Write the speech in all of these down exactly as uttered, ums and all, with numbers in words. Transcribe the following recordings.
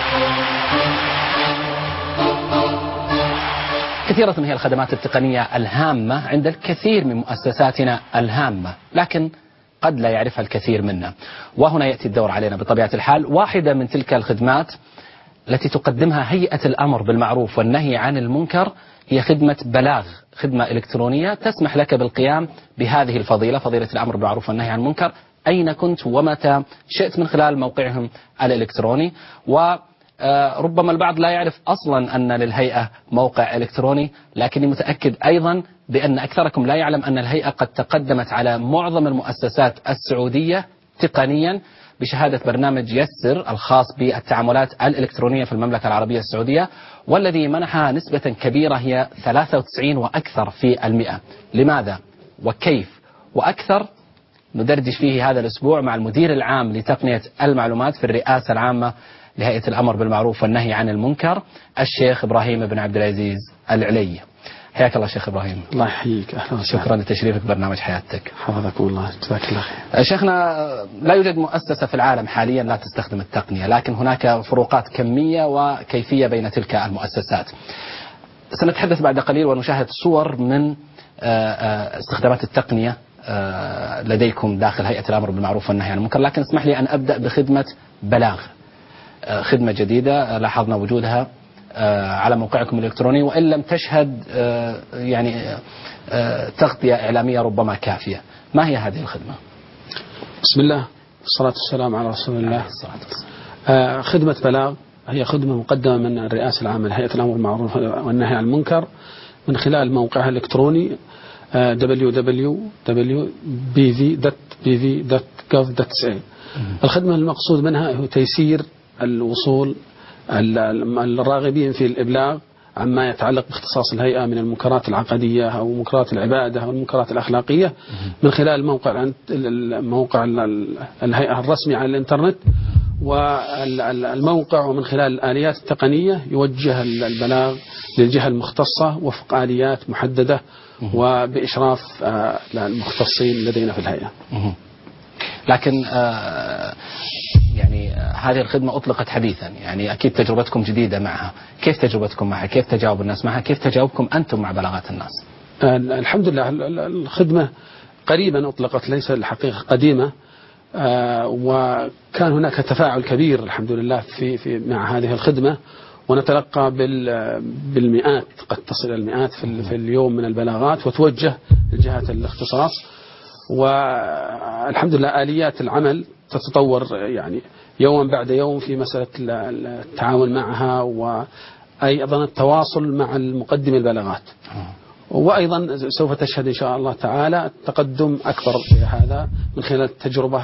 كثيرة هي الخدمات التقنية الهامة عند الكثير من مؤسساتنا الهامة، لكن قد لا يعرفها الكثير منا. وهنا يأتي الدور علينا بطبيعة الحال. واحدة من تلك الخدمات التي تقدمها هيئة الأمر بالمعروف والنهي عن المنكر هي خدمة بلاغ، خدمة إلكترونية تسمح لك بالقيام بهذه الفضيلة، فضيلة الأمر بالمعروف والنهي عن المنكر، أين كنت ومتى شئت من خلال موقعهم الإلكتروني. وربما البعض لا يعرف أصلا أن للهيئة موقع إلكتروني، لكني متأكد أيضا بأن أكثركم لا يعلم أن الهيئة قد تقدمت على معظم المؤسسات السعودية تقنيا بشهادة برنامج يسر الخاص بالتعاملات الإلكترونية في المملكة العربية السعودية، والذي منحها نسبة كبيرة هي ثلاثة وتسعين وأكثر في المئة. لماذا وكيف وأكثر ندردش فيه هذا الأسبوع مع المدير العام لتقنية المعلومات في الرئاسة العامة لهيئة الأمر بالمعروف والنهي عن المنكر، الشيخ إبراهيم بن عبد العزيز العلي. حياك الله شيخ إبراهيم. الله يحييك، أهلا وسهلا. شكرا لتشريفك برنامج حياتك. حفظكم الله، جزاك الله خير. شيخنا، لا يوجد مؤسسة في العالم حاليا لا تستخدم التقنية، لكن هناك فروقات كمية وكيفية بين تلك المؤسسات. سنتحدث بعد قليل ونشاهد صور من استخدامات التقنية لديكم داخل هيئة الأمر بالمعروف والنهي عن المنكر، لكن اسمح لي أن أبدأ بخدمة بلاغ، خدمة جديدة لاحظنا وجودها على موقعكم الإلكتروني، وإن لم تشهد يعني تغطية إعلامية ربما كافية. ما هي هذه الخدمة؟ بسم الله والصلاة والسلام على رسول الله. آه خدمة بلاغ هي خدمة مقدمة من الرئاسة العامة لهيئة الأمر بالمعروف والنهي عن المنكر من خلال موقعها الإلكتروني آه دبليو دبليو دبليو دوت بي في دوت بي في دوت جوف دوت اس اي. الخدمة المقصود منها هو تيسير الوصول الراغبين في الإبلاغ عما يتعلق باختصاص الهيئة من المنكرات العقدية أو منكرات العبادة أو المنكرات الأخلاقية من خلال موقع موقع الهيئة الرسمي على الإنترنت، والموقع ومن خلال الآليات التقنية يوجه البلاغ للجهة المختصة وفق آليات محددة وبإشراف المختصين لدينا في الهيئة. لكن يعني هذه الخدمة أطلقت حديثا، يعني أكيد تجربتكم جديدة معها. كيف تجربتكم معها؟ كيف تجاوب الناس معها؟ كيف تجاوبكم أنتم مع بلاغات الناس؟ الحمد لله الخدمة قريبا أطلقت، ليس الحقيقة قديمة، وكان هناك تفاعل كبير الحمد لله في في مع هذه الخدمة، ونتلقى بالمئات، قد تصل المئات في اليوم من البلاغات وتوجه لجهات الاختصاص. والحمد لله آليات العمل تتطور يعني يوما بعد يوم في مسألة التعامل معها، وأيضا التواصل مع المقدم البلاغات، وأيضا سوف تشهد إن شاء الله تعالى تقدم أكبر في هذا من خلال التجربة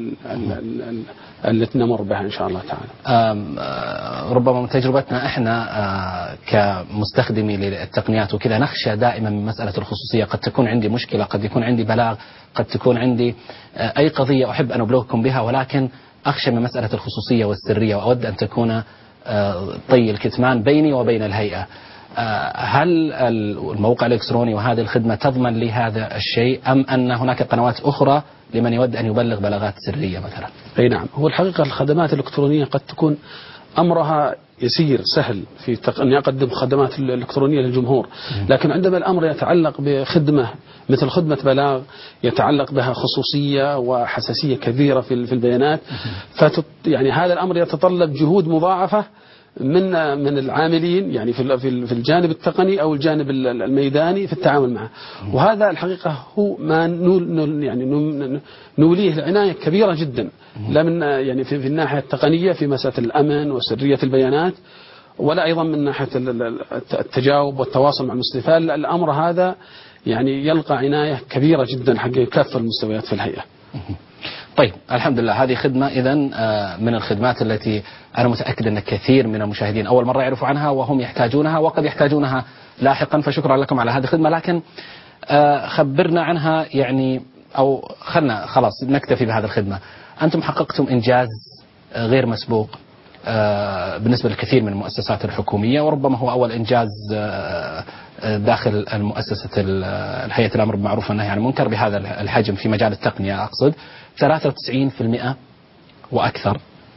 التي نمر بها إن شاء الله تعالى. ربما من تجربتنا إحنا كمستخدمي للتقنيات وكذا نخشى دائما من مسألة الخصوصية. قد تكون عندي مشكلة، قد يكون عندي بلاغ، قد تكون عندي أي قضية أحب أن أبلغكم بها، ولكن أخشى من مسألة الخصوصية والسرية، وأود أن تكون طي الكتمان بيني وبين الهيئة. هل الموقع الإلكتروني وهذه الخدمة تضمن لي هذا الشيء، أم أن هناك قنوات أخرى لمن يود أن يبلغ بلاغات سرية مثلا؟ أي نعم، هو الحقيقة الخدمات الإلكترونية قد تكون أمرها يسير سهل في أن يقدم خدمات الإلكترونية للجمهور، لكن عندما الأمر يتعلق بخدمة مثل خدمة بلاغ يتعلق بها خصوصية وحساسية كبيرة في البيانات، فتت يعني هذا الأمر يتطلب جهود مضاعفة من من العاملين يعني في في الجانب التقني او الجانب الميداني في التعامل معه. وهذا الحقيقه هو ما نول يعني نوليه عنايه كبيره جدا، لا من يعني في, في الناحيه التقنيه في مساله الامن وسريه البيانات، ولا ايضا من ناحيه التجاوب والتواصل مع المستفاد. الامر هذا يعني يلقى عنايه كبيره جدا حق كافه المستويات في الهيئه. طيب الحمد لله، هذه خدمة إذن من الخدمات التي أنا متأكد أن كثير من المشاهدين أول مرة يعرفوا عنها وهم يحتاجونها وقد يحتاجونها لاحقا، فشكرا لكم على هذه الخدمة. لكن خبرنا عنها يعني، أو خلنا خلاص نكتفي بهذه الخدمة. أنتم حققتم إنجاز غير مسبوق بالنسبة للكثير من المؤسسات الحكومية، وربما هو أول إنجاز داخل المؤسسة الهيئة الأمر بالمعروف والنهي عن المنكر بهذا الحجم في مجال التقنية. أقصد ثلاثة وتسعين بالمئة وأكثر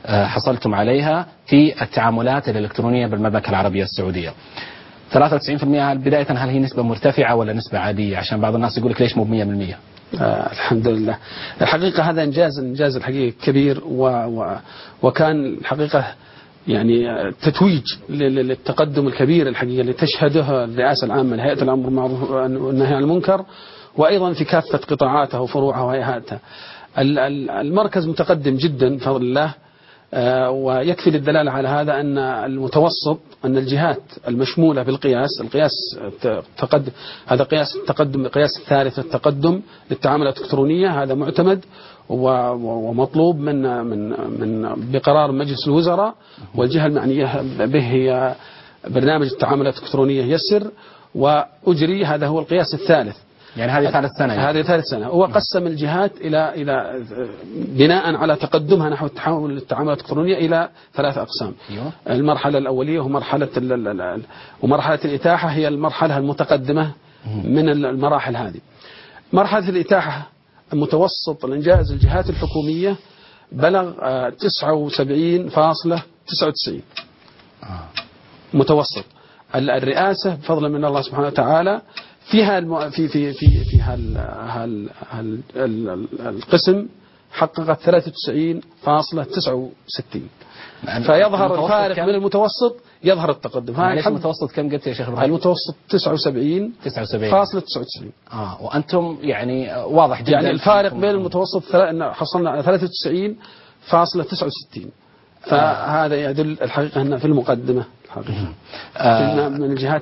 حصلتم عليها في التعاملات الإلكترونية بالمملكة العربية السعودية. ثلاثة وتسعين بالمئة بداية، هل هي نسبة مرتفعة ولا نسبة عادية؟ عشان بعض الناس يقول لك ليش مو مية بالمية؟ آه الحمد لله. الحقيقة هذا إنجاز إنجاز الحقيقة كبير، و و وكان الحقيقة يعني تتويج للتقدم الكبير الحقيقة اللي تشهده الرئاسة العامة لهيئة الأمر بالمعروف والنهي عن المنكر، وأيضا في كافة قطاعاتها وفروعها وهيئاتها. المركز متقدم جدا بفضل الله، ويكفي للدلالة على هذا أن المتوسط أن الجهات المشمولة بالقياس، القياس تقدم، هذا قياس التقدم، القياس الثالث التقدم للتعاملات الإلكترونية، هذا معتمد ومطلوب من من من بقرار مجلس الوزراء، والجهة المعنية به هي برنامج التعاملات الإلكترونية يسر وأجري، هذا هو القياس الثالث. يعني هذه ثالث سنة يعني. هذه ثالث سنة. هو قسم الجهات إلى إلى بناء على تقدمها نحو التحول للتعاملات الإلكترونية إلى ثلاث أقسام. أيوه. المرحلة الأولية ومرحلة ومرحلة الإتاحة هي المرحلة المتقدمة من المراحل هذه. مرحلة الإتاحة متوسط الإنجاز الجهات الحكومية بلغ تسعة وسبعين فاصلة تسعة وتسعين متوسط. الرئاسة بفضل من الله سبحانه وتعالى فيها الم... في في في في هال... هال... هال... القسم حققت ثلاثة وتسعين فاصلة تسعة وستين، فيظهر الفارق من المتوسط، يظهر التقدم. هذا المتوسط كم قلت يا شيخ إبراهيم؟ المتوسط تسعة وسبعين فاصلة تسعة وتسعين. اه وانتم يعني واضح جدا يعني الفارق بين المتوسط ثل... حصلنا على ثلاثة وتسعين فاصلة تسعة وستين، فهذا يدل الحقيقة أن في المقدمة الحقيقة آه من الجهات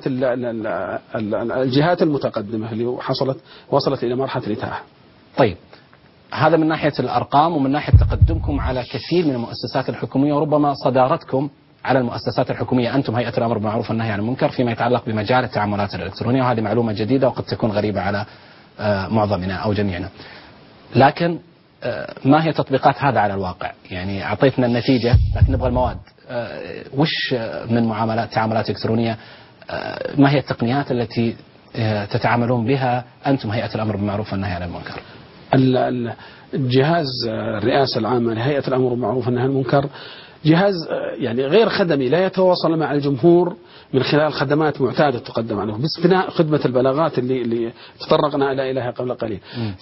الجهات المتقدمة اللي حصلت وصلت إلى مرحلة الإتاحة. طيب هذا من ناحية الأرقام، ومن ناحية تقدمكم على كثير من المؤسسات الحكومية، وربما صدارتكم على المؤسسات الحكومية أنتم هيئة الأمر بالمعروف والنهي عن المنكر فيما يتعلق بمجال التعاملات الإلكترونية، وهذه معلومة جديدة وقد تكون غريبة على آه معظمنا أو جميعنا. لكن ما هي تطبيقات هذا على الواقع؟ يعني أعطيتنا النتيجة لكن نبغى المواد. أه وش من معاملات تعاملات إلكترونية؟ أه ما هي التقنيات التي أه تتعاملون بها أنتم هيئة الأمر بالمعروف والنهي عن المنكر؟ الجهاز الرئاسة العامة لهيئة الأمر بالمعروف والنهي عن المنكر جهاز يعني غير خدمي، لا يتواصل مع الجمهور من خلال خدمات معتادة تقدم عنه، باستثناء خدمة البلاغات اللي, اللي تطرقنا إلى إليها قبل قليل.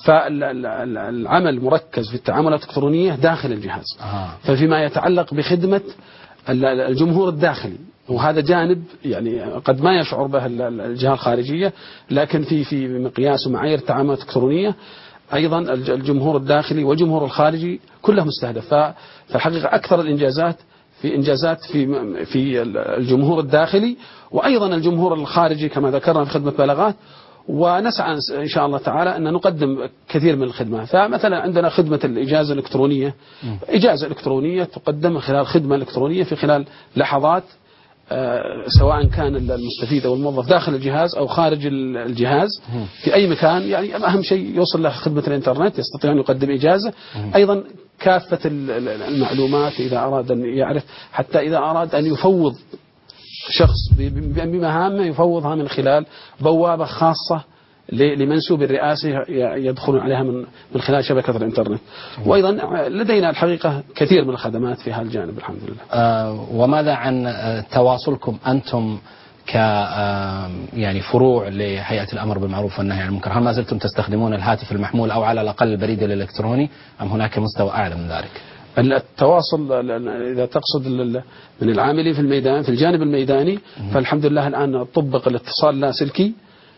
فالعمل مركز في التعاملات الإلكترونية داخل الجهاز. آه. ففيما يتعلق بخدمة الجمهور الداخلي، وهذا جانب يعني قد ما يشعر به الجهة الخارجية، لكن في في مقياس ومعايير التعاملات الإلكترونية أيضا الجمهور الداخلي والجمهور الخارجي كله مستهدف. فالحقيقة أكثر الإنجازات في إنجازات في في الجمهور الداخلي، وأيضا الجمهور الخارجي كما ذكرنا في خدمة بلاغات، ونسعى إن شاء الله تعالى أن نقدم كثير من الخدمات. فمثلا عندنا خدمة الإجازة الإلكترونية، إجازة إلكترونية تقدم خلال خدمة إلكترونية في خلال لحظات، سواء كان المستفيد أو الموظف داخل الجهاز أو خارج الجهاز في أي مكان. يعني أهم شيء يوصل له خدمة الإنترنت، يستطيع أن يقدم إجازة. أيضا كافة المعلومات إذا أراد أن يعرف، حتى إذا أراد أن يفوض شخص بمهامه يفوضها من خلال بوابة خاصة لمنسوب الرئاسة يدخلون عليها من من خلال شبكة الإنترنت. وأيضا لدينا الحقيقة كثير من الخدمات في هذا الجانب الحمد لله. آه وماذا عن تواصلكم أنتم ك يعني فروع لهيئة الأمر بالمعروف والنهي عن المنكر؟ هل ما زلتم تستخدمون الهاتف المحمول أو على الأقل البريد الإلكتروني، أم هناك مستوى أعلى من ذلك؟ التواصل إذا تقصد من العاملين في الميدان في الجانب الميداني، فالحمد لله الآن طبق الاتصال اللاسلكي،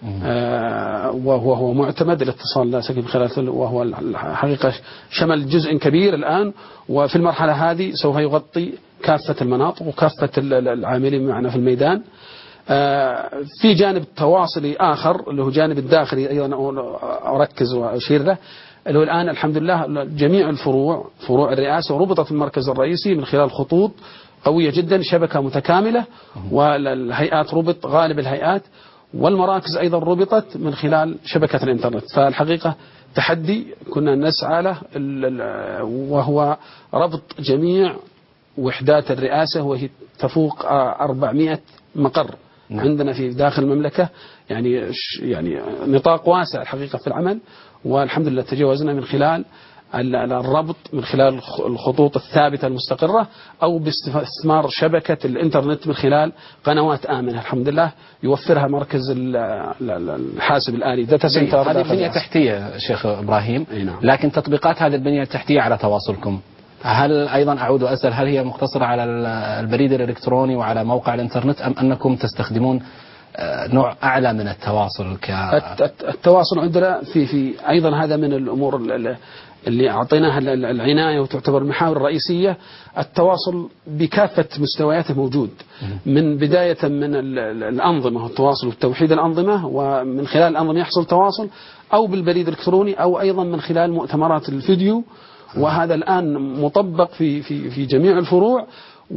آه وهو هو معتمد الاتصال اللاسلكي من خلال، وهو الحقيقة شمل جزء كبير الآن، وفي المرحلة هذه سوف يغطي كافة المناطق وكافة العاملين معنا في الميدان. آه في جانب تواصلي آخر اللي هو جانب الداخلي أيضا أركز وأشير له، اللي هو الآن الحمد لله جميع الفروع فروع الرئاسة ربطت المركز الرئيسي من خلال خطوط قوية جدا، شبكة متكاملة، والهيئات ربط غالب الهيئات، والمراكز أيضا ربطت من خلال شبكة الإنترنت. فالحقيقة تحدي كنا نسعى له، وهو ربط جميع وحدات الرئاسة، وهي تفوق أربعمائة مقر عندنا في داخل المملكة، يعني يعني نطاق واسع الحقيقة في العمل، والحمد لله تجاوزنا من خلال الربط من خلال الخطوط الثابتة المستقرة أو باستثمار شبكة الإنترنت من خلال قنوات آمنة الحمد لله يوفرها مركز الحاسب الآلي داتا سنتر. هذه بنية تحتية شيخ إبراهيم، نعم. لكن تطبيقات هذه البنية التحتية على تواصلكم، هل أيضا أعود وأسأل هل هي مقتصرة على البريد الإلكتروني وعلى موقع الإنترنت أم أنكم تستخدمون نوع أعلى من التواصل؟ ك التواصل عندنا في في أيضا هذا من الأمور اللي أعطيناها العناية وتعتبر المحاور الرئيسية. التواصل بكافة مستوياته موجود من بداية من الأنظمة والتواصل وتوحيد الأنظمة، ومن خلال الأنظمة يحصل تواصل أو بالبريد الإلكتروني أو أيضا من خلال مؤتمرات الفيديو، وهذا الآن مطبق في في في جميع الفروع،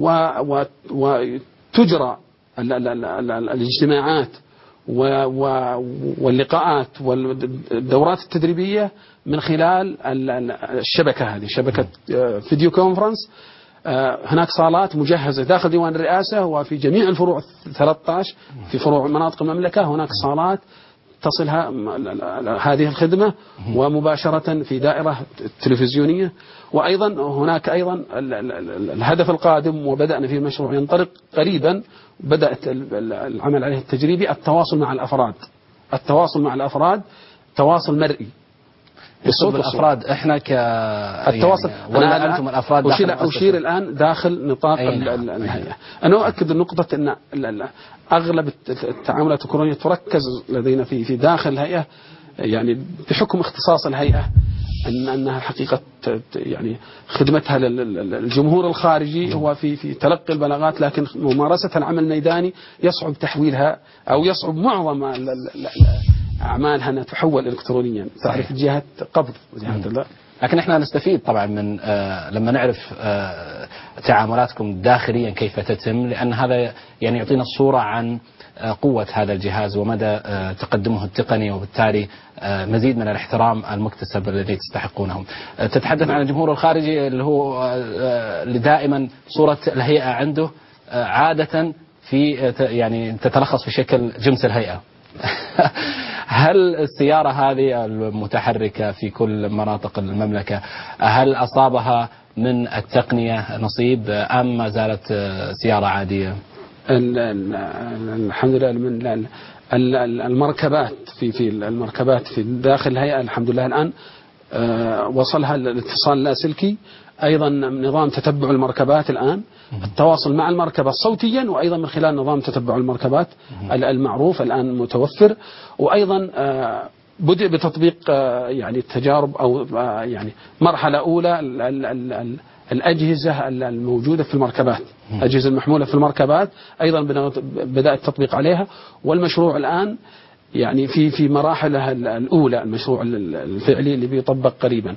وتجرى الاجتماعات واللقاءات والدورات التدريبية من خلال الشبكة هذه، شبكة فيديو كونفرنس. هناك صالات مجهزة داخل ديوان الرئاسة وفي جميع الفروع ثلاثة عشر في فروع مناطق المملكة هناك صالات تصلها هذه الخدمة ومباشرة في دائرة تلفزيونية. وأيضا هناك أيضا الهدف القادم وبدأنا في مشروع ينطلق قريبا، بدأت العمل عليه التجريبي، التواصل مع الأفراد. التواصل مع الأفراد تواصل مرئي بالصوت الأفراد. احنا ك التواصل يعني ولا أنتم الأفراد داخل أشير, أشير الآن داخل نطاق نعم. الهيئة. أنا أؤكد النقطة أن أغلب التعاملات الإلكترونية تركز لدينا في في داخل الهيئة، يعني بحكم اختصاص الهيئة أن أنها حقيقة يعني خدمتها للجمهور الخارجي هو في في تلقي البلاغات، لكن ممارسة العمل الميداني يصعب تحويلها أو يصعب معظم أعمالها أن تحول إلكترونيا. تعرف جهة قبض جهة. لكن احنا نستفيد طبعا من آه لما نعرف آه تعاملاتكم داخليا كيف تتم، لأن هذا يعني يعطينا الصورة عن آه قوة هذا الجهاز ومدى آه تقدمه التقني، وبالتالي آه مزيد من الاحترام المكتسب الذي تستحقونه. آه تتحدث عن الجمهور الخارجي اللي هو آه اللي دائما صورة الهيئة عنده آه عادة في آه يعني تتلخص في شكل جمس الهيئة. هل السيارة هذه المتحركة في كل مناطق المملكة هل أصابها من التقنية نصيب أم ما زالت سيارة عادية؟ الحمد لله من المركبات في في المركبات في داخل الهيئة الحمد لله الآن وصلها الاتصال اللاسلكي، أيضا نظام تتبع المركبات الآن، التواصل مع المركبة صوتيا وأيضا من خلال نظام تتبع المركبات المعروف الآن متوفر. وأيضا بدأ بتطبيق يعني التجارب أو يعني مرحلة أولى الأجهزة الموجودة في المركبات، الأجهزة المحمولة في المركبات أيضا بدأ التطبيق عليها، والمشروع الآن يعني في في مراحله الأولى، المشروع الفعلي اللي بيطبق قريبا.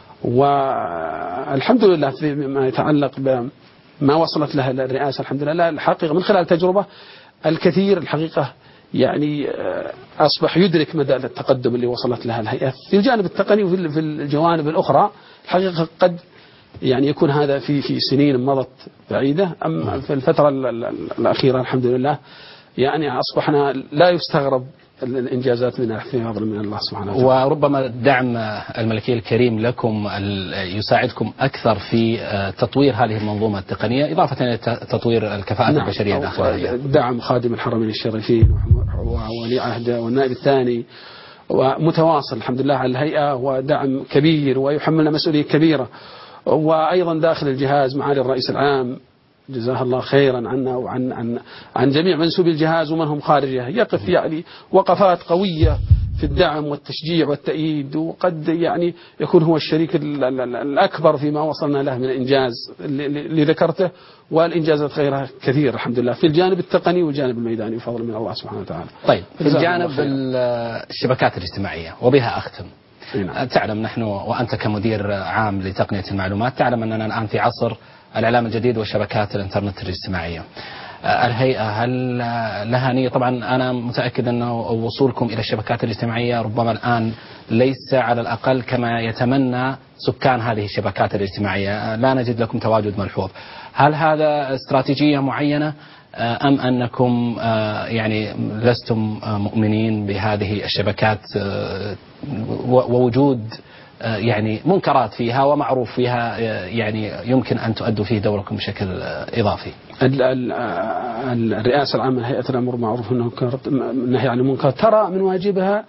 والحمد لله فيما يتعلق بما وصلت له الرئاسة الحمد لله الحقيقة من خلال تجربة الكثير الحقيقة يعني أصبح يدرك مدى التقدم اللي وصلت لها الهيئة في الجانب التقني وفي في الجوانب الأخرى. الحقيقة قد يعني يكون هذا في في سنين مضت بعيدة، أما في الفترة الأخيرة الحمد لله يعني أصبحنا لا يستغرب الإنجازات من في فضل من الله سبحانه وتعالى. وربما الدعم الملكي الكريم لكم يساعدكم أكثر في تطوير هذه المنظومة التقنية إضافة إلى تطوير الكفاءة نعم. البشرية داخلها. دعم خادم الحرمين الشريفين وولي عهده والنائب الثاني ومتواصل الحمد لله على الهيئة، ودعم كبير ويحملنا مسؤولية كبيرة. وأيضا داخل الجهاز معالي الرئيس العام جزاه الله خيرا عنا وعن عن عن جميع منسوبي الجهاز ومن هم خارجه، يقف يعني وقفات قوية في الدعم والتشجيع والتأييد، وقد يعني يكون هو الشريك الأكبر فيما وصلنا له من إنجاز اللي ذكرته، والإنجازات غيرها كثير الحمد لله في الجانب التقني والجانب الميداني بفضل من الله سبحانه وتعالى. طيب في الجانب الشبكات الاجتماعية وبها أختم. نعم. تعلم نحن وأنت كمدير عام لتقنية المعلومات تعلم أننا الآن في عصر الإعلام الجديد وشبكات الإنترنت الاجتماعية. الهيئة هل لها نية؟ طبعا أنا متأكد أنه وصولكم إلى الشبكات الاجتماعية ربما الآن ليس على الأقل كما يتمنى سكان هذه الشبكات الاجتماعية، لا نجد لكم تواجد ملحوظ. هل هذا استراتيجية معينة أم أنكم يعني لستم مؤمنين بهذه الشبكات ووجود يعني منكرات فيها ومعروف فيها يعني يمكن أن تؤدوا فيه دوركم بشكل إضافي؟ الرئاسة العامة لهيئة الأمر بالمعروف والنهي عن المنكر ترى من واجبها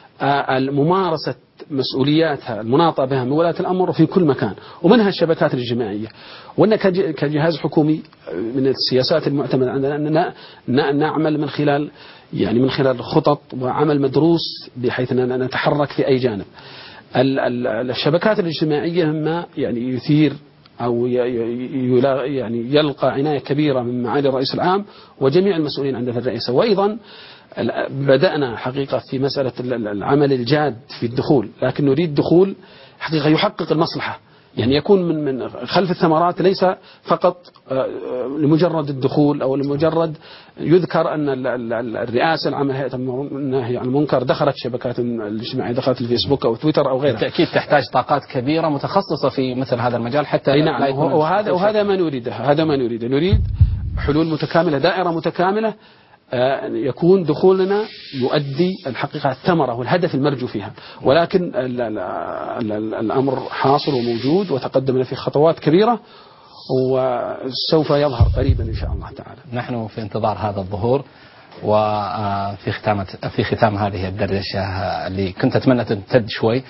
ممارسة مسؤولياتها المناطة بها من ولاة الأمر في كل مكان، ومنها الشبكات الاجتماعية. وأن كجهاز حكومي من السياسات المعتمدة عندنا أننا نعمل من خلال يعني من خلال خطط وعمل مدروس بحيث أننا نتحرك في أي جانب. الشبكات الاجتماعية ما يعني يثير أو يعني يلقى عناية كبيرة من معالي الرئيس العام وجميع المسؤولين عند الرئاسة. وأيضا بدأنا حقيقة في مسألة العمل الجاد في الدخول، لكن نريد دخول حقيقة يحقق المصلحة، يعني يكون من من خلف الثمرات، ليس فقط لمجرد الدخول أو لمجرد يذكر أن الرئاسة العامة لهيئة النهي عن المنكر دخلت شبكات الاجتماعية، دخلت الفيسبوك أو تويتر أو غيرها. بالتأكيد تحتاج طاقات كبيرة متخصصة في مثل هذا المجال حتى نعم. لا وهذا وهذا ما نريده، هذا ما نريده نريد حلول متكاملة، دائرة متكاملة يكون دخولنا يؤدي الحقيقة الثمرة والهدف المرجو فيها. ولكن الأمر حاصل وموجود وتقدمنا في خطوات كبيرة وسوف يظهر قريبا إن شاء الله تعالى. نحن في انتظار هذا الظهور. وفي ختام في ختام هذه الدردشة اللي كنت أتمنى تمتد شوي،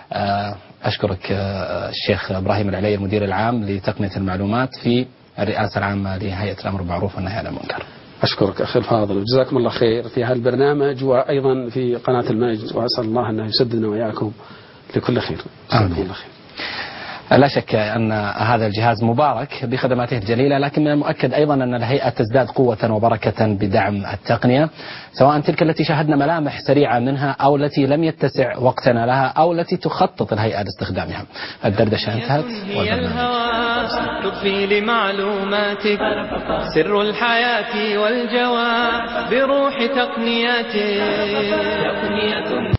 أشكرك الشيخ إبراهيم العلي المدير العام لتقنية المعلومات في الرئاسة العامة لهيئة الأمر بالمعروف والنهي عن المنكر. أشكرك أخي الفاضل وجزاكم الله خير في هذا البرنامج وأيضا في قناة المجد، وأسأل الله أنه يسددنا وإياكم لكل خير. آمين. الله خير. لا شك أن هذا الجهاز مبارك بخدماته الجليلة، لكن من المؤكد أيضا أن الهيئة تزداد قوة وبركة بدعم التقنية، سواء تلك التي شاهدنا ملامح سريعة منها أو التي لم يتسع وقتنا لها أو التي تخطط الهيئة لاستخدامها. الدردشة انتهت. تضفي لمعلوماتك سر الحياة والجواب بروح تقنياتك.